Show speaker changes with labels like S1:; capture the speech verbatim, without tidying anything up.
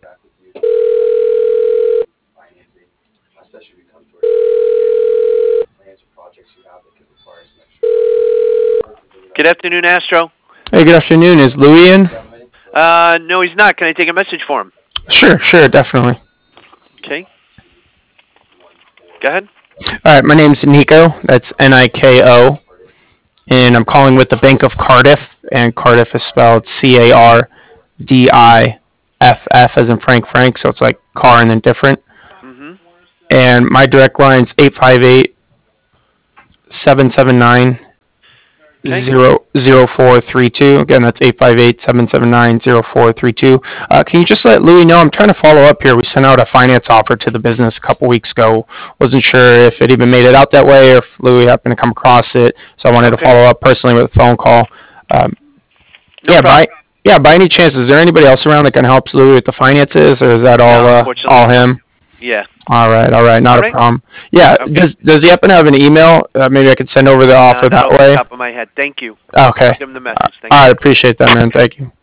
S1: Good afternoon, Astro.
S2: Hey, good afternoon. Is Louis in?
S1: Uh, no, he's not. Can I take a message for him?
S2: Sure, sure, definitely.
S1: Okay. Go ahead.
S2: All right, my name's Nico. That's N I K O. And I'm calling with the Bank of Cardiff. And Cardiff is spelled C A R D I F F as in Frank Frank. So it's like car and then different.
S1: Mm-hmm.
S2: And my direct line's eight five eight, seven seven nine, zero zero four three two. Again, that's eight five eight, seven seven nine, zero four three two. Uh, can you just let Louis know? I'm trying to follow up here. We sent out a finance offer to the business a couple weeks ago. Wasn't sure if it even made it out that way or if Louis happened to come across it. So I wanted
S1: Okay.
S2: to follow up personally with a phone call. Um,
S1: No
S2: yeah,
S1: problem.
S2: by yeah, by any chance, is there anybody else around that can help Louis with the finances, or is that all
S1: No,
S2: uh,
S1: unfortunately.
S2: all him?
S1: Yeah.
S2: All right, all right, not
S1: All
S2: a
S1: right.
S2: problem. Yeah,
S1: Okay.
S2: does does he happen to have an email? Uh, maybe I could send over the
S1: Uh,
S2: offer
S1: not
S2: that
S1: off the
S2: way.
S1: top of my head. Thank you.
S2: Okay.
S1: I'll give him the message. Thank
S2: I
S1: you.
S2: appreciate that, man. Thank you.